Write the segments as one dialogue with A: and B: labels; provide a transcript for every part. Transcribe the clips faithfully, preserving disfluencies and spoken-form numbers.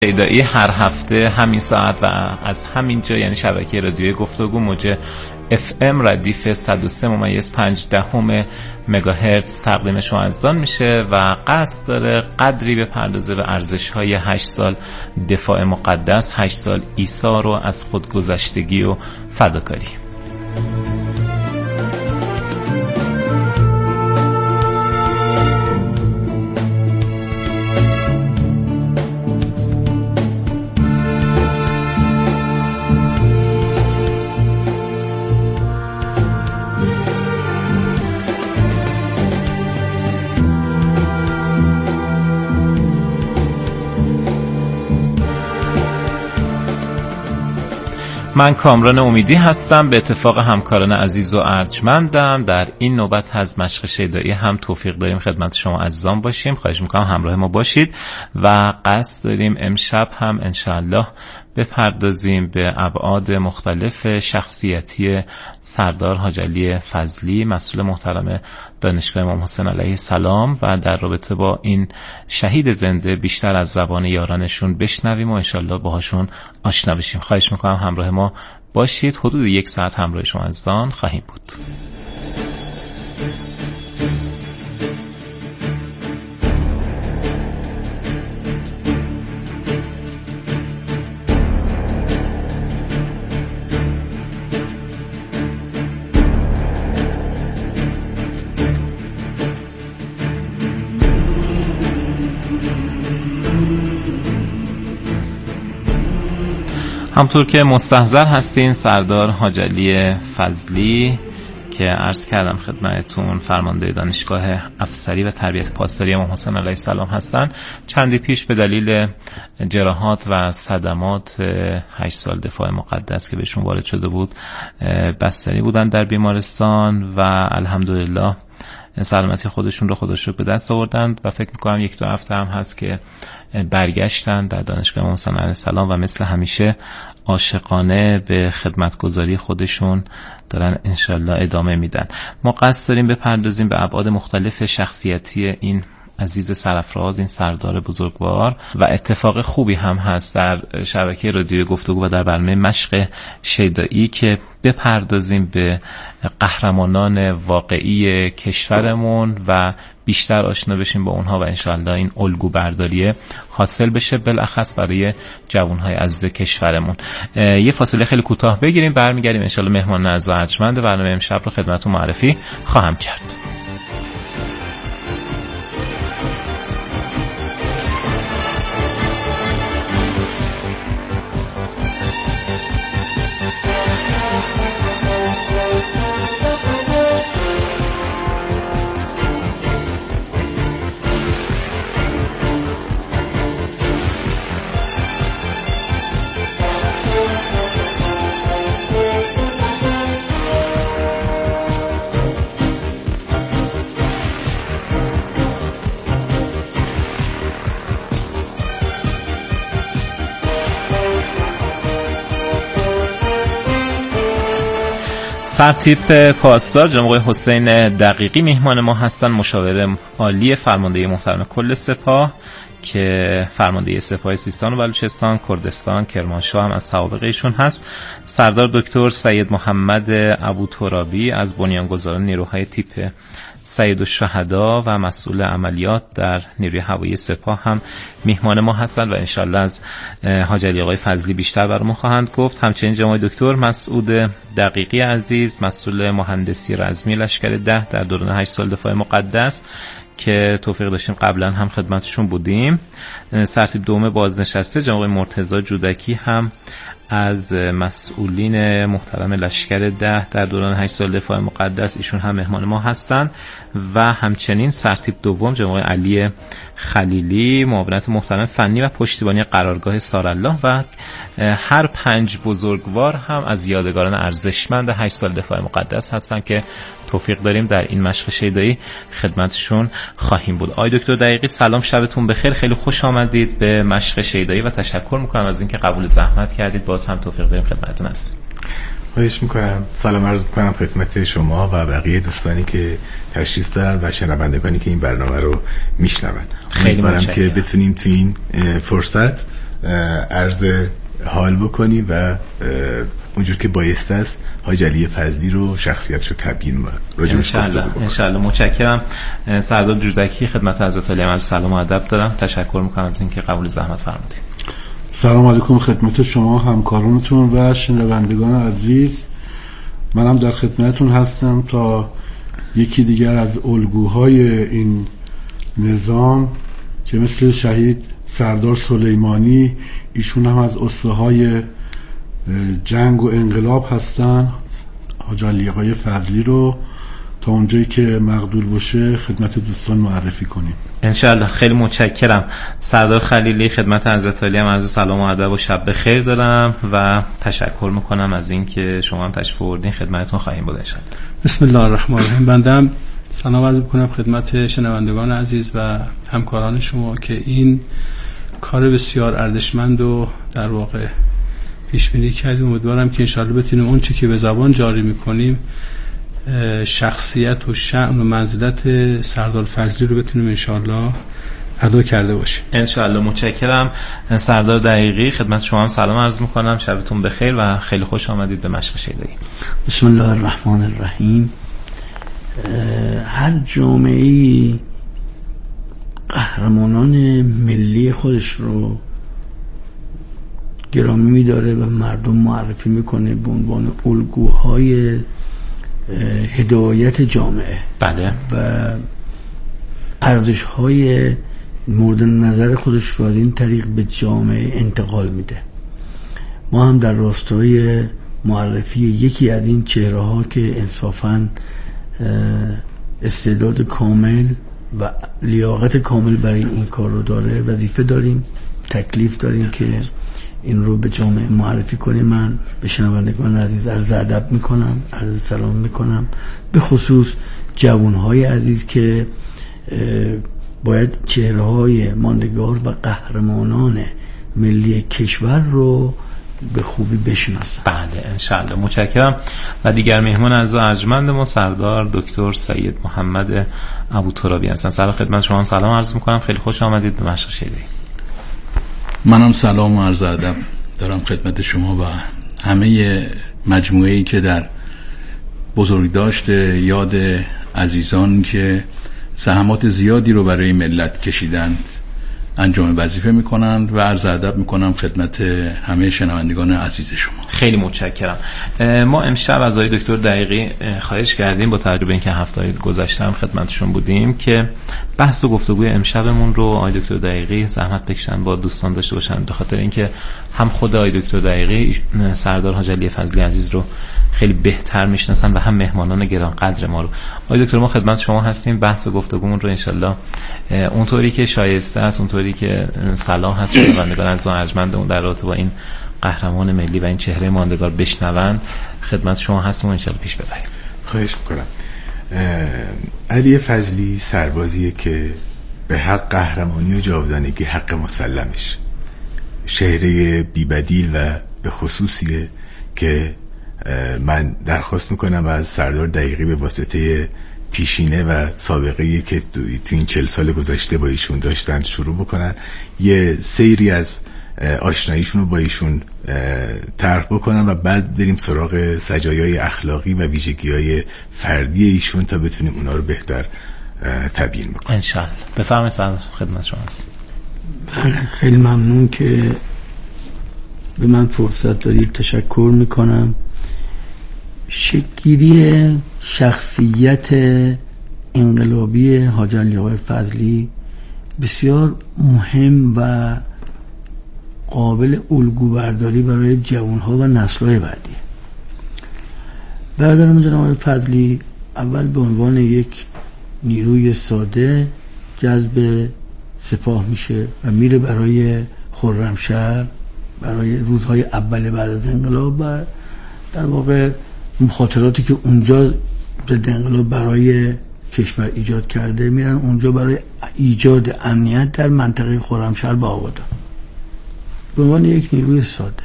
A: شیدایی هر هفته همین ساعت و از همین جا، یعنی شبکه رادیوی گفتگو، موج اف ام ردیف صد و سه ممیز پنج دهم مگاهرتز تقدیم شما عزیزان میشه و قصد داره قدری بپردازه به ارزش‌های هشت سال دفاع مقدس، هشت سال عیسی رو از خودگذشتگی و فداکاری. من کامران امیدی هستم. به اتفاق همکاران عزیز و ارجمندم در این نوبت از مشق شیدایی هم توفیق داریم خدمت شما عزیزان باشیم. خواهش میکنم همراه ما باشید و قصد داریم امشب هم انشاءالله بپردازیم به ابعاد مختلف شخصیتی سردار حاجی علی فضلی، مسئول محترم دانشگاه امام حسین علیه السلام، و در رابطه با این شهید زنده بیشتر از زبان یارانشون بشنویم و انشاءالله باهاشون آشنا بشیم. خواهش میکنم همراه ما باشید. حدود یک ساعت همراه شما عزیزان خواهیم بود. همطور که مستحضر هستین، سردار حاجی علی فضلی که عرض کردم خدمتتون فرمانده دانشگاه افسری و تربیت پاسداری امام حسین علیه السلام هستن، چندی پیش به دلیل جراحات و صدمات هشت سال دفاع مقدس که بهشون وارد شده بود بستری بودن در بیمارستان و الحمدلله سلامتی خودشون رو خودش رو به دست آوردند و فکر میکنم یک دو هفته هم هست که برگشتن در دانشگاه امام حسین علیه السلام و مثل همیشه عاشقانه به خدمتگزاری خودشون دارن انشالله ادامه میدن. ما قصد داریم بپردازیم به ابعاد مختلف شخصیتی این عزیز سرفراز، این سردار بزرگوار، و اتفاق خوبی هم هست در شبکه رادیوی گفتگو و در برنامه مشق شیدایی که بپردازیم به قهرمانان واقعی کشورمون و بیشتر آشنا بشیم با اونها و انشاءالله این الگو برداری حاصل بشه بالاخص برای جوانهای عزیز کشورمون. یه فاصله خیلی کوتاه بگیریم، برمیگردیم انشاءالله مهمان ناز و ارجمند برنامه امشب رو خدمتتون معرفی خواهم کرد. سرتیپ پاسدار جناب آقای حسین دقیقی میهمان ما هستن، مشاور عالی فرمانده محترم کل سپاه که فرمانده سپاه سیستان و بلوچستان، کردستان، کرمانشاه هم از سوابق ایشون هست. سردار دکتر سید محمد ابوترابی از بنیانگذاران نیروهای تیپ سید الشهدا و مسئول عملیات در نیروی هوایی سپاه هم میهمان ما هستند و انشالله از حاجی علی آقای فضلی بیشتر برامون خواهند گفت. همچنین جناب دکتر مسعود دقیقی عزیز، مسئول مهندسی رزمی لشکر ده در دوران هشت سال دفاع مقدس که توفیق داشتیم قبلا هم خدمتشون بودیم. سرتیپ دوم بازنشسته جناب مرتضی جودکی هم از مسئولین محترم لشکر ده در دوران هشت سال دفاع مقدس، ایشون هم مهمان ما هستند. و همچنین سرتیپ دوم جناب علی خلیلی، معاونت محترم فنی و پشتیبانی قرارگاه سارالله، و هر پنج بزرگوار هم از یادگاران ارزشمند هشت سال دفاع مقدس هستند که توفیق داریم در این مشق شیدایی خدمتشون خواهیم بود. آقای دکتر دقیقی سلام، شبتون بخیر، خیلی خوش آمدید به مشق شیدایی و تشکر میکنم از اینکه قبول زحمت کردید. باز هم توفیق داریم خدمتتون هستیم.
B: خواهش میکنم. سلام عرض میکنم خدمت شما و بقیه دوستانی که تشریف دارن و شنوندگانی که این برنامه رو میشنوند.
A: خیلی
B: امیدوارم که بتونیم تو این فرصت عرض حال بکنی و اونجور که بایسته است حاج علی فضلی رو شخصیتش رو تبیین و راجبش گفتگو بکنی.
A: انشالله. متشکرم. سردار جودکی خدمت حضرت عالی از سلام و ادب دارم. تشکر میکنم از اینکه قبول زحمت فرمودید.
C: سلام علیکم خدمت شما همکارانتون و شنوندگان عزیز. منم در خدمتتون هستم تا یکی دیگر از الگوهای این نظام که مثل شهید سردار سلیمانی، ایشون هم از اسطورهای جنگ و انقلاب هستن، حاج علی آقای فضلی رو تا اونجایی که مقدور باشه خدمت دوستان معرفی کنیم
A: انشالله. خیلی متشکرم. سردار خلیلی خدمت حضرت عالی هم عرض سلام و ادب و شب بخیر دارم و تشکر میکنم از اینکه شما هم تشریف آوردین، خدمتتون خواهیم بود انشالله.
D: بسم الله الرحمن الرحیم. بنده هم سلام عرض میکنم خدمت شنوندگان عزیز و همکاران شما که این کار بسیار ارزشمند و در واقع پیش بینی کردیم. امیدوارم که انشالله بتونیم اون چیزی که به زبان جاری میکنیم شخصیت و شأن و منزلت سردار فضلی رو بتونیم انشالله ادا کرده باشیم
A: انشالله. متشکرم. سردار دقیقی خدمت شما هم سلام عرض میکنم، شبتون بخیر و خیلی خوش آمدید به مشق شیدایی.
E: بسم الله الرحمن الرحیم. هر جامعه‌ای قهرمانان ملی خودش رو گرامی می‌داره و مردم معرفی میکنه به عنوان الگوهای هدایت جامعه
A: بله
E: و ارزش‌های مورد نظر خودش رو از این طریق به جامعه انتقال میده. ما هم در راستای معرفی یکی از این چهره‌ها که انصافاً استعداد کامل و لیاقت کامل برای این کار رو داره وظیفه داریم، تکلیف داریم که این رو به جامعه معرفی کنیم. من به شنوندگان عزیز عرض ادب میکنم، عرض سلام میکنم، به خصوص جوانهای عزیز که باید چهره‌های ماندگار و قهرمانان ملی کشور رو به خوبی بشناسن.
A: بله انشالله. متشکرم. و دیگر مهمان از ارجمند ما سردار دکتر سید محمد ابوترابی هستن. سلام خدمت شما هم سلام عرض میکنم، خیلی خوش آمدید به مشق شیدایی.
F: منم سلام و عرض ادب دارم خدمت شما و همه مجموعه‌ای که در بزرگداشت یاد عزیزان که زحمات زیادی رو برای ملت کشیدند انجام وظیفه میکنند و عرض ادب میکنم خدمت همه شنوندگان عزیز شما.
A: خیلی متشکرم. ما امشب از آقای دکتر دقیقی خواهش کردیم با توجه به اینکه هفته گذشته هم خدمتشون بودیم که بحث و گفتگوی امشبمون رو آقای دکتر دقیقی زحمت بکشن با دوستان داشته باشن، به خاطر اینکه هم خود آقای دکتر دقیقی سردار حاج علی فضلی عزیز رو خیلی بهتر میشناسن و هم مهمانان گران قدر ما رو. آقای دکتر ما خدمت شما هستیم، بحث و گفتگومون رو انشالله اونطوری که شایسته است، اونطوری که صلاح هست شنوندگان از ارجمندمون در رابطه با این قهرمان ملی و این چهره ماندگار بشنوند، خدمت شما هستم و انشالله پیش ببریم.
B: خواهش میکنم. علی فضلی سربازیه که به حق قهرمانی و جاودانگی حق مسلمش، شهره بی‌بدیل و به خصوصیه که من درخواست میکنم از سردار دقیقی به واسطه پیشینه و سابقه‌ای که تو این چهل سال گذشته با ایشون داشتن شروع بکنن، یه سیری از آشناییشون رو با ایشون طرح بکنن و بعد بریم سراغ سجایای اخلاقی و ویژگی‌های فردی ایشون تا بتونیم اونا رو بهتر تبیین بکنیم
A: انشالله. بفرمایید سردار خدمت شما هست.
E: خیلی ممنون که به من فرصت دادید. تشکر میکنم. شکل‌گیری شخصیت انقلابی حاج علی آقای فضلی بسیار مهم و قابل الگوبرداری برای جوانها و نسل‌های بعدی. برادرم جناب آقای فضلی اول به عنوان یک نیروی ساده جذب سپاه میشه و میره برای خرمشهر، برای روزهای اول بعد از انقلاب و در واقع مخاطراتی که اونجا ضد انقلاب برای کشور ایجاد کرده میرن اونجا برای ایجاد امنیت در منطقه خرمشهر با آبادان به عنوان یک نیروی ساده.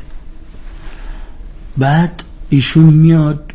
E: بعد ایشون میاد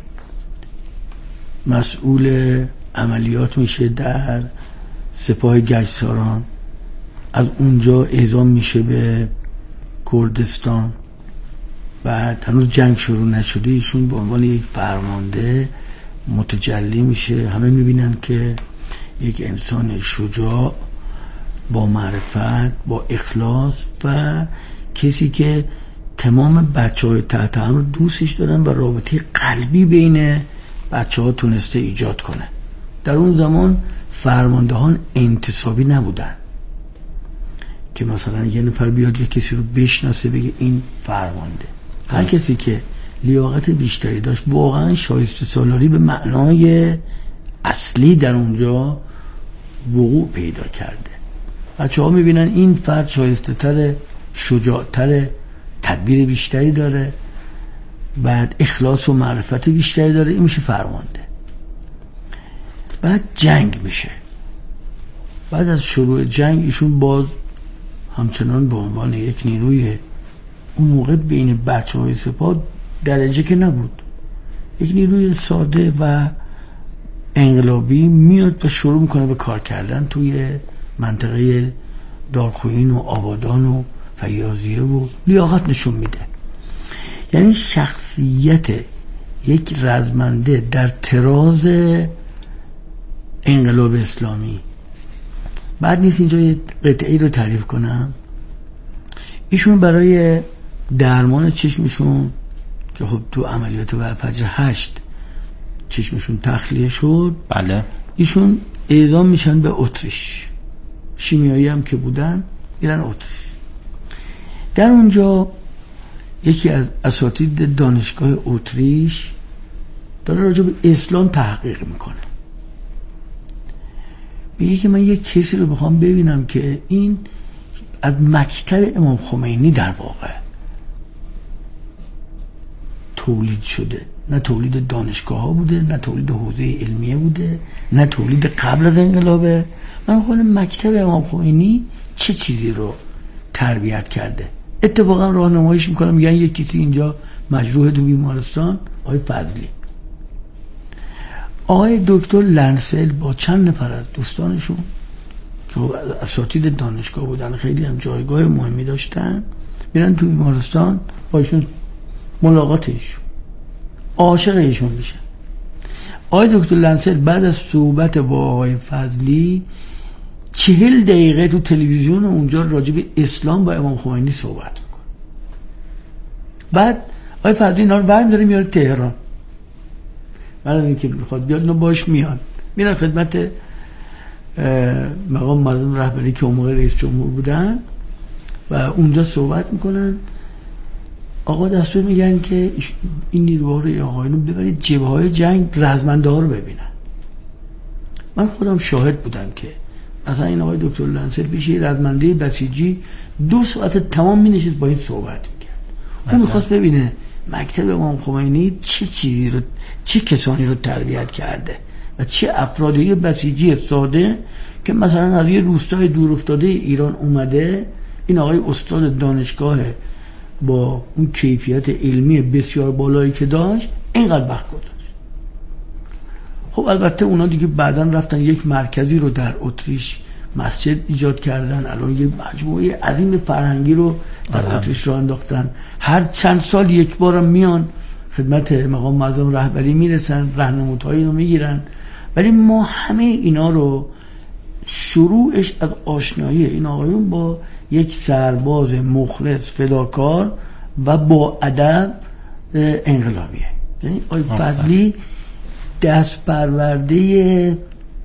E: مسئول عملیات میشه در سپاه گچساران، از اونجا اعزام میشه به کردستان و هنوز جنگ شروع نشده ایشون به عنوان یک فرمانده متجلی میشه. همه میبینن که یک انسان شجاع با معرفت، با اخلاص و کسی که تمام بچه های تحت امر دوستش دارن و رابطه قلبی بین بچه ها تونسته ایجاد کنه. در اون زمان فرماندهان انتصابی نبودن که مثلا یه نفر بیاد یه کسی رو بشناسه بگه این فرمانده. هر کسی که لیاقت بیشتری داشت واقعا شایسته سالاری به معنای اصلی در اونجا وقوع پیدا کرده. بچه ها میبینن این فرد شایسته تره، شجاع تره، تدبیر بیشتری داره، بعد اخلاص و معرفت بیشتری داره، این میشه فرمانده. بعد جنگ میشه. بعد از شروع جنگ ایشون باز همچنان به عنوان یک نیروی اون موقع بین بچه های سپاه درجه که نبود، یک نیروی ساده و انقلابی میاد و شروع میکنه به کار کردن توی منطقه دارخویین و آبادان و فیاضیه و لیاقت نشون میده. یعنی شخصیت یک رزمنده در تراز انقلاب اسلامی. بعد نیست اینجا یه قطعی رو تعریف کنم. ایشون برای درمان چشمشون که خب تو عملیات و فجر هشت چشمشون تخلیه شد،
A: بله،
E: ایشون اعزام میشن به اتریش. شیمیایی هم که بودن میرن اتریش. در اونجا یکی از اساتید دانشگاه اتریش داره راجع به اسلام تحقیق میکنه. میگه که من یک کسی رو بخوام ببینم که این از مکتب امام خمینی در واقع تولید شده، نه تولید دانشگاه ها بوده، نه تولید حوزه علمیه بوده، نه تولید قبل از انقلابه. من میخوام مکتب امام خمینی چه چیزی رو تربیت کرده. اتفاقا راهنماییش میکنم، میگن یک کسی اینجا مجروح تو بیمارستان، آقای فضلی. آقای دکتر لنسل با چند نفر از دوستانشون که اساتید دانشگاه بودن، خیلی هم جایگاه مهمی داشتن، میرن تو بیمارستان با ایشون ملاقاتش، عاشق ایشون میشن. آقای دکتر لنسل بعد از صحبت با آقای فضلی چهل دقیقه تو تلویزیون اونجا راجع به اسلام با امام خمینی صحبت میکنه. بعد آقای فضلی اینا رو ورم داره میاره تهران. برای اینکه بخواد بیاد نو باش میان میرن خدمت مقام معظم رهبری که اون موقع رئیس جمهور بودن و اونجا صحبت میکنن. آقا دستور میگن که این نیروها رو آقایون ببرید جبهه‌های جنگ، رزمنده ها رو ببینن. من خودم شاهد بودم که مثلا این آقای دکتر لنسل بشه رزمنده بسیجی دو ساعت تمام می نشست با این صحبت میکرد. اون میخواست ببینه مکتب امام خمینی چه چیزی رو، چه کسانی رو تربیت کرده و چه افرادی بسیجی ساده که مثلا از یه روستای دور افتاده ایران اومده. این آقای استاد دانشگاه با اون کیفیت علمی بسیار بالایی که داشت اینقدر وقت گذاشت. خب البته اونا دیگه بعداً رفتن یک مرکزی رو در اتریش مسجد ایجاد کردن. الان یه مجموعه عظیم فرهنگی رو در اتریش راه انداختن. هر چند سال یک بارم میان خدمت مقام معظم رهبری میرسن، راهنمودهایی رو میگیرن. ولی ما همه اینا رو شروعش از آشنایی این آقایون با یک سرباز مخلص فداکار و با ادب انقلابیه. یعنی آقای فضلی دست پرورده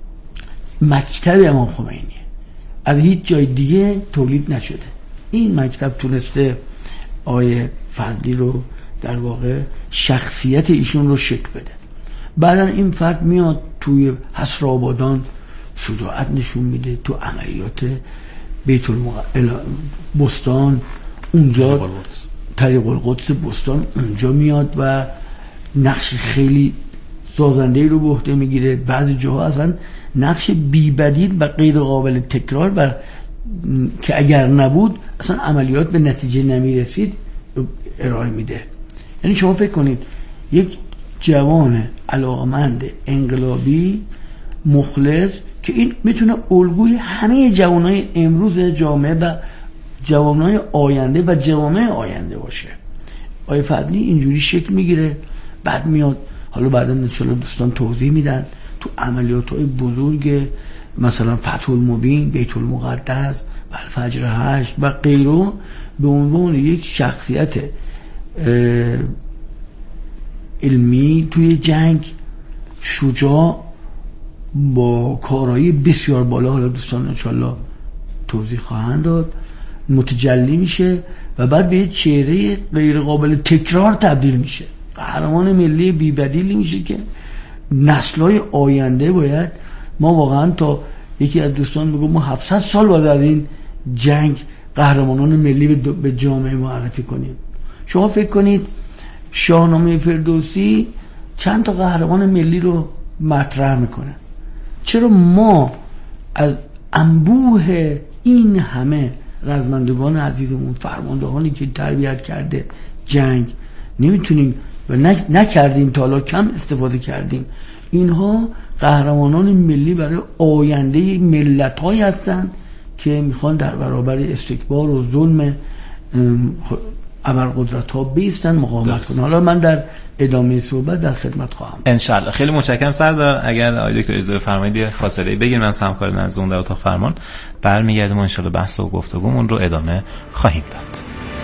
E: مکتب امام خمینی، از هیچ جای دیگه تولید نشده. این مکتب تونسته آقای فضلی رو در واقع شخصیت ایشون رو شکل بده. بعدا این فرد میاد توی حسرآبادان شجاعت نشون میده، تو عملیات بیت المقدس بستان اونجا طریق القدس بستان اونجا میاد و نقش خیلی سازنده‌ای رو به عهده میگیره. بعضی جاها اصلا نقش بی‌بدیل و غیر قابل تکرار و که اگر نبود اصلا عملیات به نتیجه نمیرسید ارائه میده. یعنی شما فکر کنید یک جوان علاقمند انقلابی مخلص که این میتونه الگوی همه جوانای امروز جامعه و جوانای آینده و جوامع آینده باشه. آیه فضلی اینجوری شکل میگیره، بعد میاد حالا بعدا انشالله دوستان توضیح میدن تو عملیات های بزرگ مثلا فتح المبین، بیت المقدس و الفجر هشت و غیره به عنوان یک شخصیت علمی توی جنگ شجاع با کارایی بسیار بالا، حالا دوستان انشالله توضیح خواهند داد، متجلی میشه و بعد به یه چهره غیر قابل تکرار تبدیل میشه. قهرمان ملی بی‌بدیلی میشه که نسل‌های آینده باید، ما واقعا تا یکی از دوستان میگه ما هفتصد سال باید از این جنگ قهرمانان ملی به جامعه معرفی کنیم. شما فکر کنید شاهنامه فردوسی چند تا قهرمان ملی رو مطرح میکنه، چرا ما از انبوه این همه رزمندگان عزیزمون، فرماندهانی که تربیت کرده جنگ نمیتونیم و نکردیم تا حالا کم استفاده کردیم؟ اینها قهرمانان ملی برای آینده ملت‌هایی هستند که میخوان در برابر استکبار و ظلم ابرقدرت‌ها بیستن، مقاومت کنن. حالا من در ادامه صحبت در خدمت خواهم.
A: انشالله. خیلی متشکرم سردار. اگر آقای دکتر اجازه بفرمایید فاصله بگیریم از همکار نزدون در اتاق فرمان، برمیگردیم و انشالله بحث و گفتگومون رو ادامه خواهیم داد.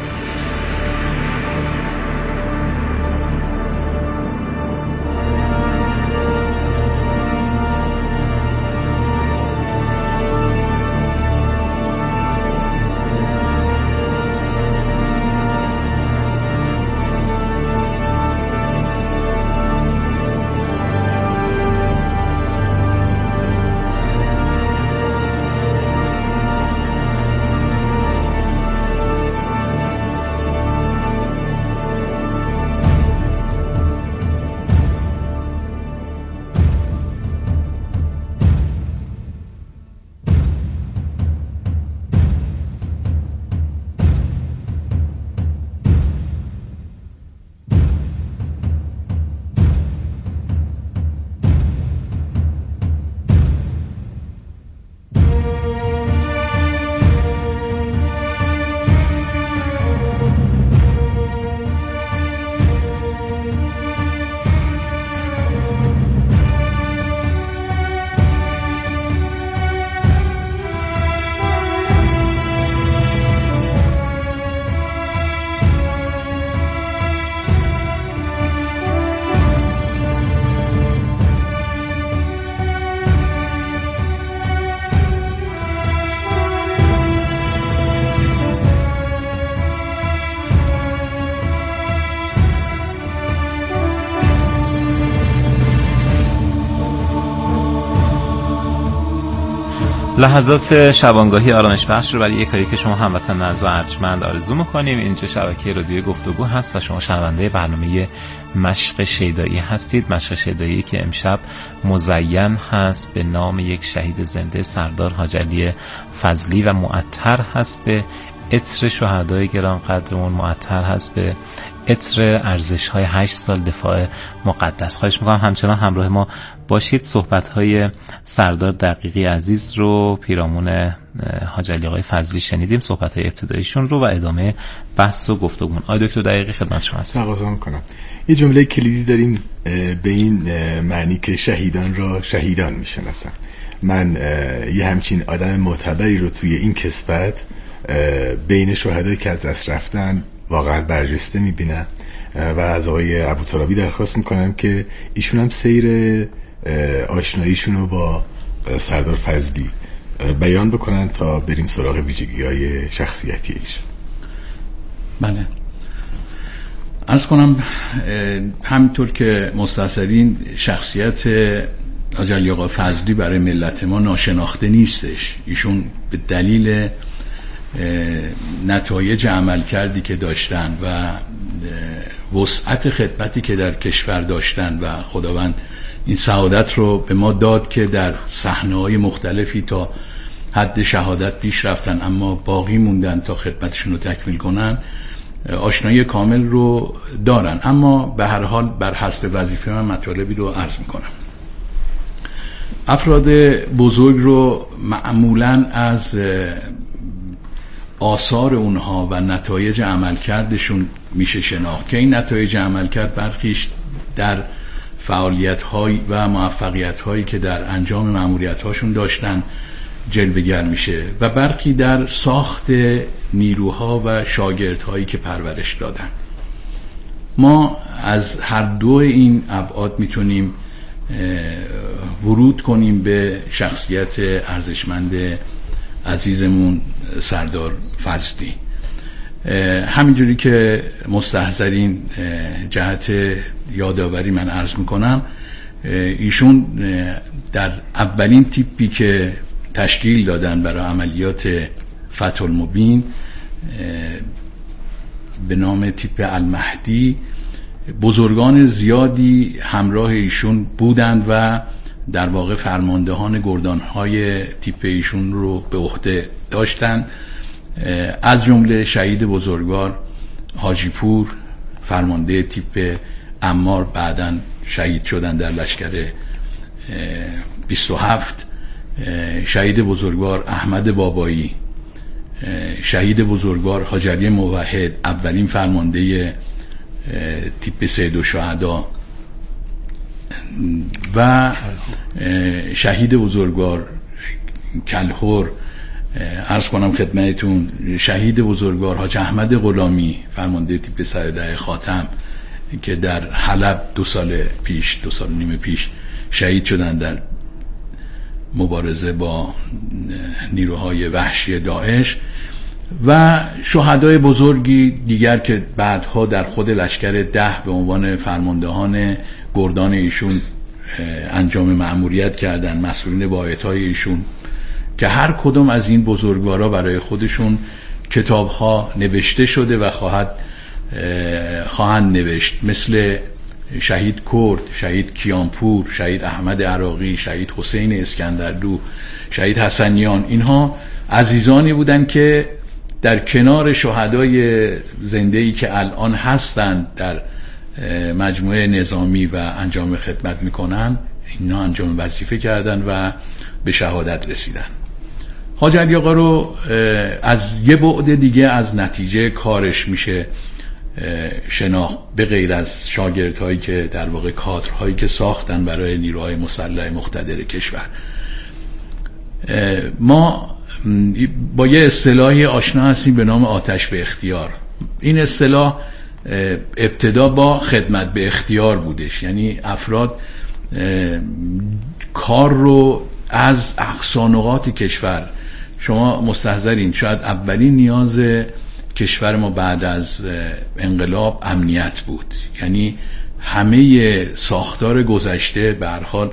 A: لحظات شبانگاهی آرامش بخش رو برای یک کاری که شما هموطن ناز و ارجمند آرزو می‌کنیم. اینجا شبکه رادیوی گفتگو هست و شما شنونده برنامه مشق شیدایی هستید. مشق شیدایی که امشب مزین هست به نام یک شهید زنده، سردار حاج علی فضلی، و معطر هست به عطر شهدای گران قدرمون، معطر هست به عطر ارزش‌های هشت سال دفاع مقدس. خواهش می‌کنم همچنان همراه ما باشید. صحبت‌های سردار دقیقی عزیز رو پیرامون حاج علی آقای فضلی شنیدیم، صحبت‌های ابتداییشون رو، و ادامه بحث و گفتگو. آقای دکتر دقیقی خدمت شما هستم.
B: تقاضا می‌کنم. یه جمله کلیدی داریم به این معنی که شهیدان را شهیدان می‌شناسن. من یه همچین آدم معتبری رو توی این کسبت بین شهدایی که از دست رفتن واقعا برجسته میبینم و از آقای ابوترابی درخواست میکنم که ایشون هم سیر آشناییشون رو با سردار فضلی بیان بکنن تا بریم سراغ ویژگی‌های شخصیتی ایشون.
F: بله، عرض کنم همینطور که مستصرین شخصیت حاج علی آقا فضلی برای ملت ما ناشناخته نیستش. ایشون به دلیل نتایج عمل کردی که داشتن و وسعت خدمتی که در کشور داشتن و خداوند این سعادت رو به ما داد که در صحنه‌های مختلفی تا حد شهادت پیش رفتن اما باقی موندن تا خدمتشون رو تکمیل کنن، آشنایی کامل رو دارن. اما به هر حال بر حسب وظیفه من مطالبی رو عرض میکنم. افراد بزرگ رو معمولاً از آثار اونها و نتایج عملکردشون میشه شناخت که این نتایج عملکرد برخیش در فعالیت‌های و موفقیت‌هایی که در انجام مأموریت‌هاشون داشتن جلوه‌گر میشه و برخی در ساخت نیروها و شاگردهایی که پرورش دادن. ما از هر دو این ابعاد میتونیم ورود کنیم به شخصیت ارزشمند عزیزمون سردار فضلی. همینجوری که مستحضرین جهت یادآوری من عرض میکنم، ایشون در اولین تیپی که تشکیل دادن برای عملیات فتح المبین به نام تیپ المهدی، بزرگان زیادی همراه ایشون بودند و در واقع فرماندهان گردانهای تیپ ایشون رو به عهده داشتند، از جمله شهید بزرگوار حاجی پور فرمانده تیپ عمار، بعداً شهید شدن در لشکر بیست و هفت، شهید بزرگوار احمد بابایی، شهید بزرگوار حاجی علی موحد اولین فرمانده تیپ سید الشهدا و شهید بزرگوار کلهر، عرض کنم خدمتتون شهید بزرگوار حاج احمد غلامی فرمانده تیپ صد و ده خاتم که در حلب دو سال پیش دو سال نیم پیش شهید شدن در مبارزه با نیروهای وحشی داعش، و شهدای بزرگی دیگر که بعدها در خود لشکر ده به عنوان فرماندهان گردان ایشون انجام مأموریت کردن، مسئولین واحدهای ایشون که هر کدوم از این بزرگوارا برای خودشون کتابها نوشته شده و خواهد خواهند نوشت، مثل شهید کرد، شهید کیانپور، شهید احمد عراقی، شهید حسین اسکندردو، شهید حسنیان. اینها عزیزانی بودند که در کنار شهدای زنده‌ای که الان هستند در مجموعه نظامی و انجام خدمت میکنن، اینا انجام وظیفه کردن و به شهادت رسیدن. حاج علی آقا رو از یه بعد دیگه از نتیجه کارش میشه شناخت، به غیر از شاگردهایی که در واقع کادرهایی که ساختن برای نیروهای مسلح مقتدر کشور. ما با یه اصطلاحی آشنا هستیم به نام آتش به اختیار. این اصطلاح ابتدا با خدمت به اختیار بودش، یعنی افراد کار رو از اقصا نقاط کشور، شما مستحضرین شاید اولین نیاز کشور ما بعد از انقلاب امنیت بود، یعنی همه ساختار گذشته به هر حال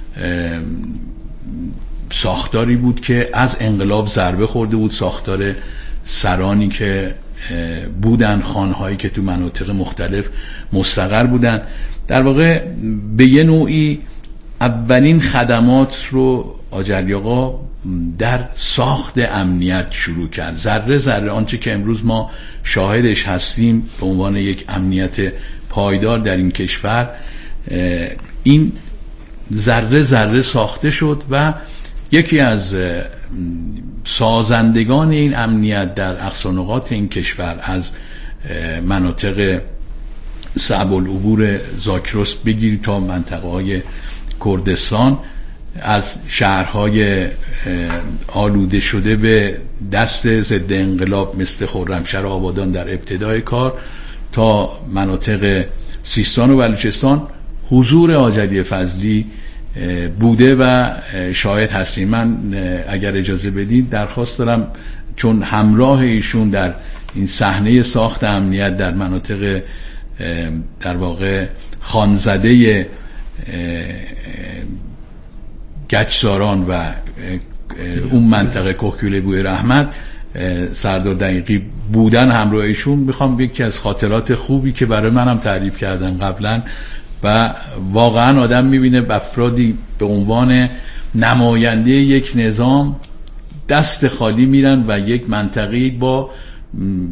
F: ساختاری بود که از انقلاب ضربه خورده بود، ساختار سرانی که بودن، خانهایی که تو مناطق مختلف مستقر بودن. در واقع به یه نوعی اولین خدمات رو حاج علی آقا در ساخت امنیت شروع کرد. ذره ذره آنچه که امروز ما شاهدش هستیم به عنوان یک امنیت پایدار در این کشور، این ذره ذره ساخته شد و یکی از سازندگان این امنیت در اقصا نقاط این کشور، از مناطق صعب العبور زاکرس بگیرید تا منطقه های کردستان، از شهرهای آلوده شده به دست ضد انقلاب مثل خرمشهر و آبادان در ابتدای کار، تا مناطق سیستان و بلوچستان، حضور حاج علی فضلی بوده و شاهد هستیم. من اگر اجازه بدید درخواست دارم، چون همراه ایشون در این صحنه ساخت امنیت در مناطق در واقع خانزده گچساران و اون منطقه کوکیل بوی رحمت سردار دقیقی بودن همراه ایشون، میخوام یکی از خاطرات خوبی که برای منم تعریف کردن قبلا و واقعا آدم میبینه افرادی به عنوان نماینده یک نظام دست خالی میرن و یک منطقه‌ای با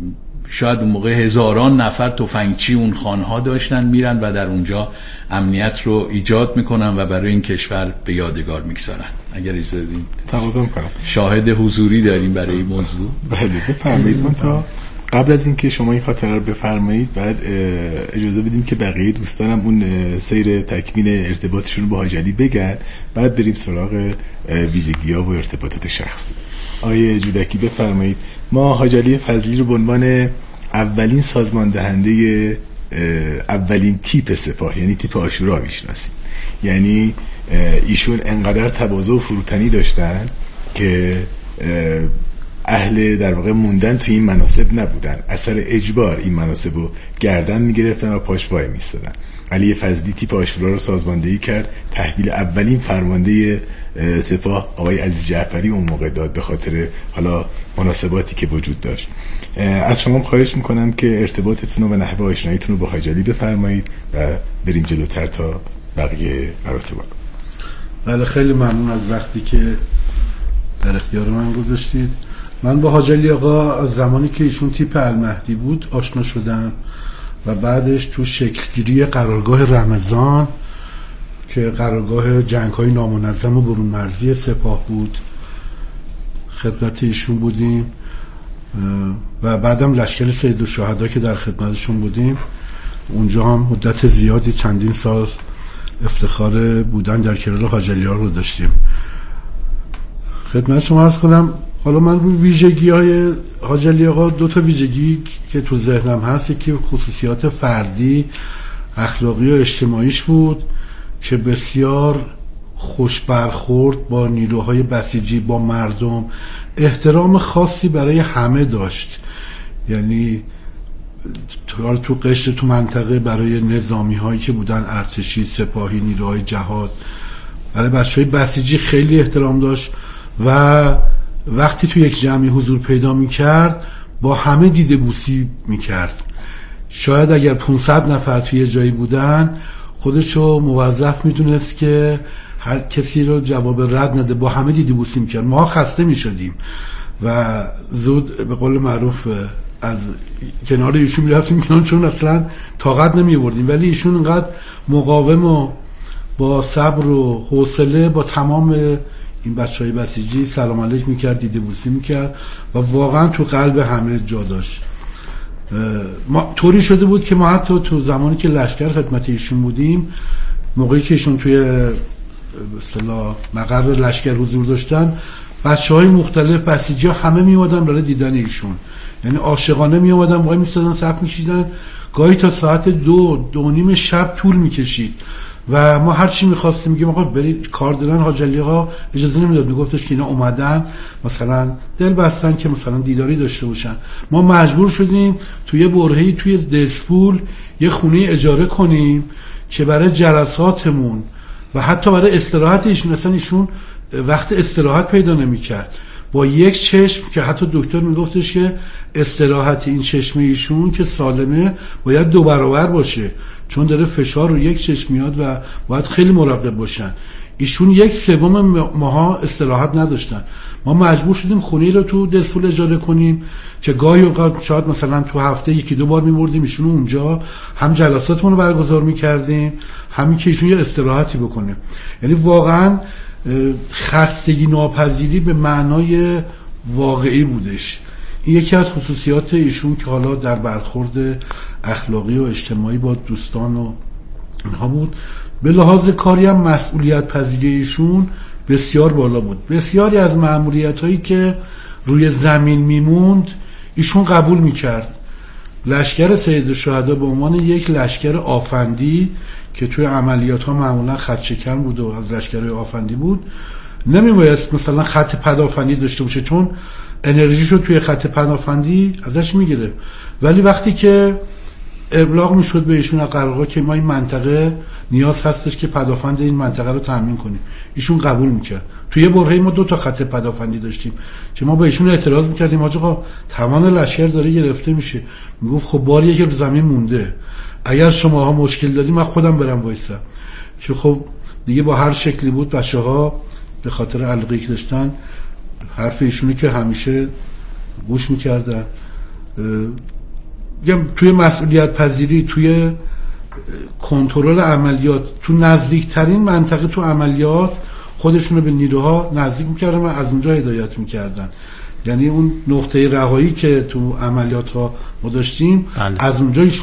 F: شاید اون موقع هزاران نفر تفنگچی اون خانها داشتن میرن و در اونجا امنیت رو ایجاد میکنن و برای این کشور به یادگار میگذارن. اگر اجازه بدین
B: تقاضا میکنم،
F: شاهد حضوری داریم برای این موضوع.
B: بله بفرمایید. من تا قبل از اینکه شما این خاطره رو بفرمایید بعد اجازه بدیم که بقیه دوستانم اون سیر تکمیل ارتباطشون رو با حاج علی بگن، بعد بریم سراغ ویژگی‌ها و ارتباطات شخصی. آیه جودکی بفرمایید. ما حاج علی فضلی رو به عنوان اولین سازمان دهنده اولین تیپ سپاه یعنی تیپ عاشورا میشناسیم. یعنی ایشون انقدر تواضع و فروتنی داشتن که اهل در واقع موندن توی این مناصب نبودن، اثر اجبار این مناصب رو گردن میگرفتن و پاش وای میستادن. علی فضلی تیپ عاشورا رو سازماندهی کرد، تحویل اولین فرمانده سپاه آقای عزیز جعفری اون موقع داد به خاطر حالا مناسباتی که وجود داشت. از شما خواهش میکنم که ارتباطتون و نحوه آشناییتون رو با حاج علی بفرمایید و بریم جلوتر تا بقیه مراتب.
C: بله خیلی ممنون از وقتی که در اختیار من گذاشتید. من با حاج علی آقا از زمانی که ایشون تیپ المهدی بود آشنا شدم و بعدش تو شکلگیری قرارگاه رمضان که قرارگاه جنگ‌های نامنظم و برون مرزی سپاه بود خدمت ایشون بودیم و بعدم لشکر سید الشهدا که در خدمتشون بودیم. اونجا هم مدت زیادی چندین سال افتخار بودن در کنار حاج علی آقا رو داشتیم. خدمت شما عرض کنم حالا من روی ویژگی های حاج علی آقا دو تا ویژگی که تو ذهنم هست، یکی خصوصیات فردی اخلاقی و اجتماعیش بود که بسیار خوش برخورد با نیروهای بسیجی، با مردم، احترام خاصی برای همه داشت. یعنی تو تو قشر تو منطقه برای نظامی هایی که بودن، ارتشی، سپاهی، نیروهای جهاد، برای بچهای بسیجی خیلی احترام داشت و وقتی تو یک جمعی حضور پیدا میکرد با همه دیده بوسی میکرد. شاید اگر پانصد نفر توی جایی بودن خودشو موظف میدونست که هر کسی رو جواب رد نده، با همه دیده بوسی میکرد. ما خسته میشدیم و زود به قول معروف از کنار ایشون میرفتیم کنار، چون اصلا طاقت نمی آوردیم. ولی ایشون انقدر مقاوم و با صبر و حوصله با تمام این بچهای بسیجی سلام علیک میکرد، دیده بوسی میکرد و واقعا تو قلب همه جا داشت. ما طوری شده بود که ما حتی تو زمانی که لشکر خدمت ایشون بودیم، موقعی که ایشون توی به اصطلاح مقر لشکر حضور داشتن، بچهای مختلف بسیجی ها همه میومدن برای دیدن ایشون. یعنی عاشقانه میومدن، وای میستادن، صف میکشیدن، گاهی تا ساعت دو دو نیم شب طول میکشید و ما هر چی می‌خواستیم میگیم آقا برید کار دارن. حاج علی آقا اجازه نمیداد، میگفتش که اینا اومدن مثلا دل بستن که مثلا دیداری داشته باشن. ما مجبور شدیم توی برهه‌ای توی دسفول یه خونه اجاره کنیم که برای جلساتمون و حتی برای استراحت ایشون، اصلا ایشون وقت استراحت پیدا نمی‌کرد. با یک چشم که حتی دکتر میگفتش که استراحت این چشم ایشون که سالمه باید دو برابر باشه، چون داره فشار رو یک چشم میاد و باید خیلی مراقب باشن. ایشون یک سوم ماها استراحت نداشتن. ما مجبور شدیم خونه رو تو دسفول اجاره کنیم که گاهی اوقات شاید مثلا تو هفته یکی دو بار میبردیم ایشون اونجا، هم جلساتمون رو برگزار میکردیم، همین که ایشون یه استراحتی بکنه. یعنی واقعا خستگی ناپذیری به معنای واقعی بودش. این یکی از خصوصیات ایشون که حالا در برخورد اخلاقی و اجتماعی با دوستان و اینها بود. به لحاظ کاری هم مسئولیت پذیری ایشون بسیار بالا بود. بسیاری از مأموریت هایی که روی زمین میموند ایشون قبول میکرد. لشکر سید الشهدا به عنوان یک لشکر آفندی که توی عملیات ها معمولا خط شکن بود و از لشکر آفندی بود، نمیبایست مثلا خط پدافندی داشته باشه، چون انرژیشو توی خط پدافندی ازش میگیره. ولی وقتی که ابلاغ میشد به ایشون قرارگاه که ما این منطقه نیاز هستش که پدافند این منطقه رو تامین کنیم، ایشون قبول میکرد. توی برهه ما دو تا خط پدافندی داشتیم که ما به ایشون اعتراض میکردیم آقا توان لشکر داره گرفته میشه. میگفت خب بار یکی رو زمین مونده، اگر شماها مشکل دارید من خودم برم وایسم. که خب دیگه با هر شکلی بود بچه‌ها به خاطر علاقه‌ای که داشتن حرف ایشونی که همیشه گوش میکردن. توی مسئولیت پذیری، توی کنترل عملیات، تو نزدیکترین منطقه تو عملیات خودشونو به نیروها نزدیک میکردن و از اونجا هدایت میکردن. یعنی اون نقطه رهایی که تو عملیات ها ما داشتیم،
A: بله.
C: از اونجا